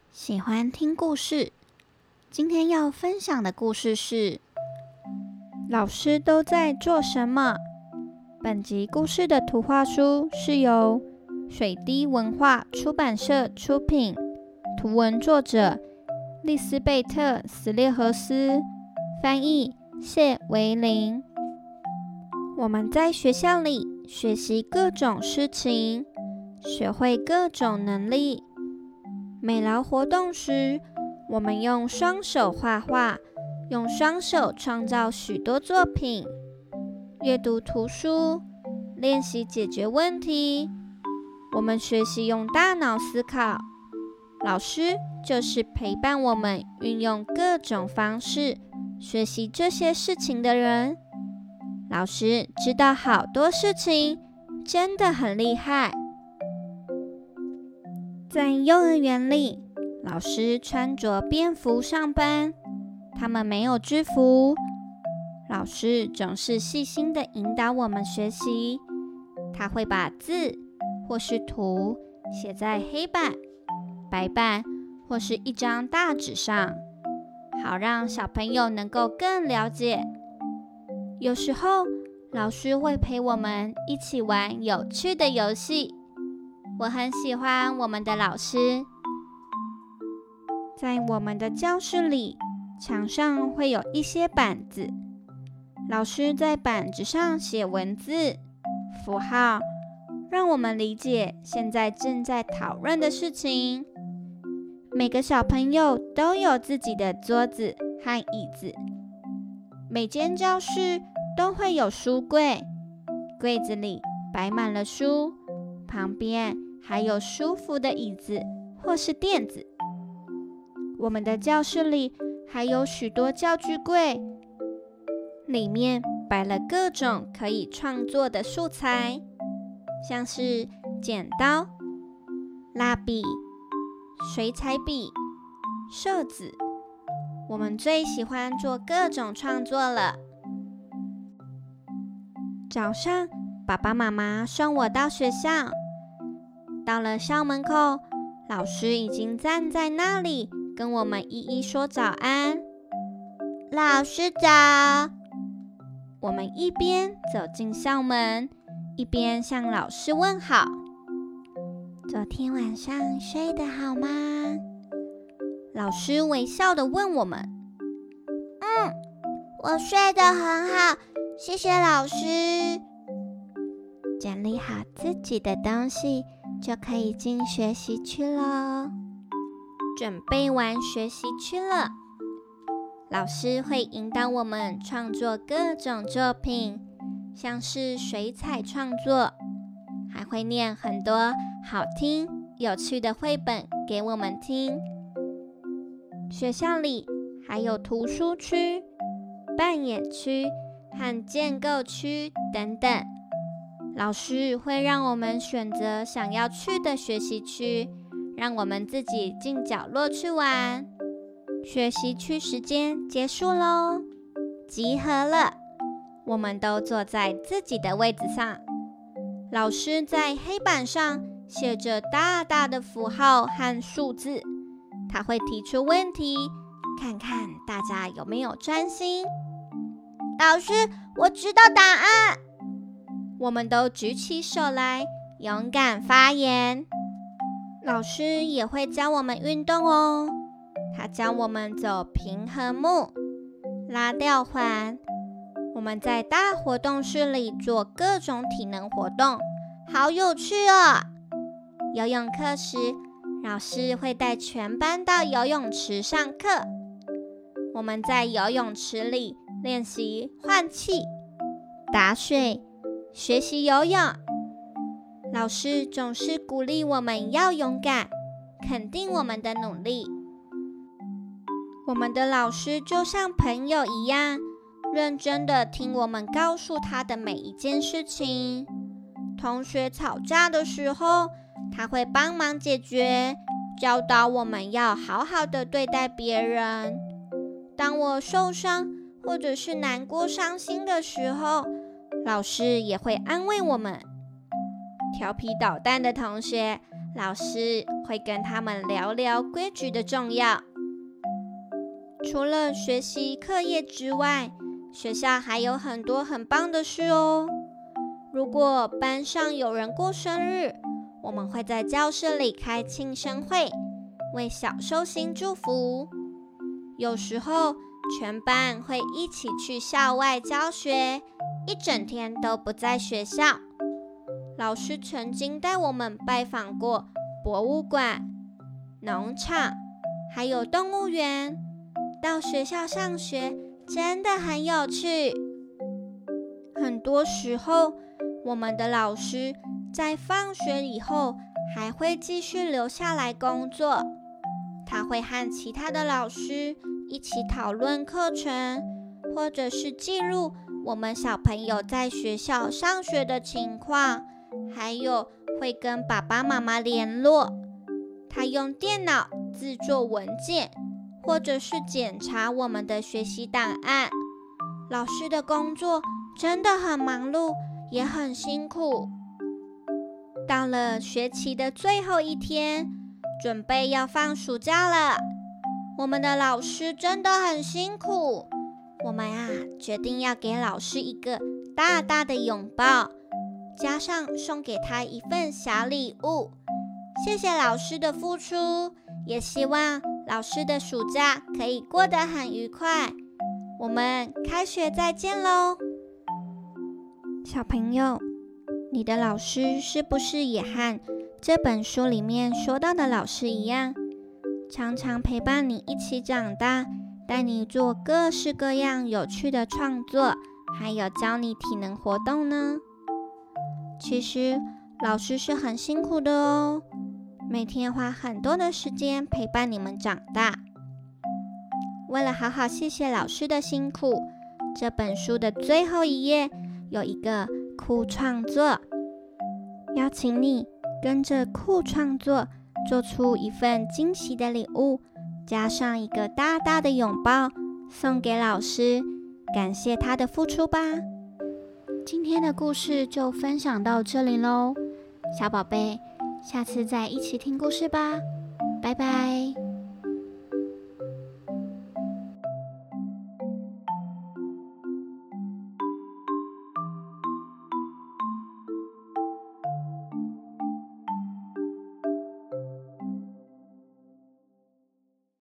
喜欢听故事。今天要分享的故事是老师都在做什么？本集故事的图画书是由水滴文化出版社出品，图文作者丽斯贝特·斯列赫斯，翻译谢维霖。我们在学校里学习各种事情，学会各种能力。美劳活动时，我们用双手画画，用双手创造许多作品。阅读图书，练习解决问题。我们学习用大脑思考。老师就是陪伴我们运用各种方式学习这些事情的人。老师知道好多事情，真的很厉害。在幼儿园里，老师穿着便服上班，他们没有制服。老师总是细心地引导我们学习，他会把字或是图写在黑板、白板或是一张大纸上，好让小朋友能够更了解。有时候，老师会陪我们一起玩有趣的游戏。我很喜欢我们的老师。在我们的教室里，墙上会有一些板子，老师在板子上写文字、符号，让我们理解现在正在讨论的事情。每个小朋友都有自己的桌子和椅子，每间教室都会有书柜，柜子里摆满了书，旁边还有舒服的椅子或是垫子。我们的教室里还有许多教具柜，里面摆了各种可以创作的素材，像是剪刀、蜡笔、水彩笔、色纸。我们最喜欢做各种创作了。早上，爸爸妈妈送我到学校。到了校门口，老师已经站在那里，跟我们一一说早安。老师早！我们一边走进校门，一边向老师问好。昨天晚上睡得好吗？老师微笑地问我们。我睡得很好，谢谢老师。整理好自己的东西，就可以进学习区咯。准备完学习区了，老师会引导我们创作各种作品，像是水彩创作，还会念很多好听有趣的绘本给我们听。学校里还有图书区、扮演区和建构区等等。老师会让我们选择想要去的学习区，让我们自己进角落去玩。学习区时间结束咯，集合了。我们都坐在自己的位置上。老师在黑板上写着大大的符号和数字，他会提出问题，看看大家有没有专心。老师，我知道答案。我们都举起手来，勇敢发言。老师也会教我们运动哦，他教我们走平衡木、拉吊环。我们在大活动室里做各种体能活动，好有趣哦。游泳课时，老师会带全班到游泳池上课。我们在游泳池里练习换气、打水，学习游泳。老师总是鼓励我们要勇敢，肯定我们的努力。我们的老师就像朋友一样，认真地听我们告诉他的每一件事情。同学吵架的时候，他会帮忙解决，教导我们要好好的对待别人。当我受伤或者是难过伤心的时候，老师也会安慰我们。调皮捣蛋的同学老师会跟他们聊聊规矩的重要。除了学习课业之外，学校还有很多很棒的事哦。如果班上有人过生日，我们会在教室里开庆生会，为小寿星祝福。有时候全班会一起去校外教学，一整天都不在学校。老师曾经带我们拜访过博物馆、农场，还有动物园。到学校上学真的很有趣。很多时候，我们的老师在放学以后还会继续留下来工作。他会和其他的老师一起讨论课程，或者是记录我们小朋友在学校上学的情况，还有会跟爸爸妈妈联络。他用电脑制作文件，或者是检查我们的学习档案。老师的工作真的很忙碌，也很辛苦。到了学期的最后一天，准备要放暑假了，我们的老师真的很辛苦。我们决定要给老师一个大大的拥抱，加上送给他一份小礼物。谢谢老师的付出，也希望老师的暑假可以过得很愉快。我们开学再见咯。小朋友，你的老师是不是也和这本书里面说到的老师一样，常常陪伴你一起长大，带你做各式各样有趣的创作，还有教你体能活动呢？其实老师是很辛苦的哦，每天花很多的时间陪伴你们长大。为了好好谢谢老师的辛苦，这本书的最后一页有一个酷创作，邀请你跟着酷创作做出一份惊喜的礼物，加上一个大大的拥抱，送给老师，感谢他的付出吧。今天的故事就分享到这里咯，小宝贝，下次再一起听故事吧，拜拜。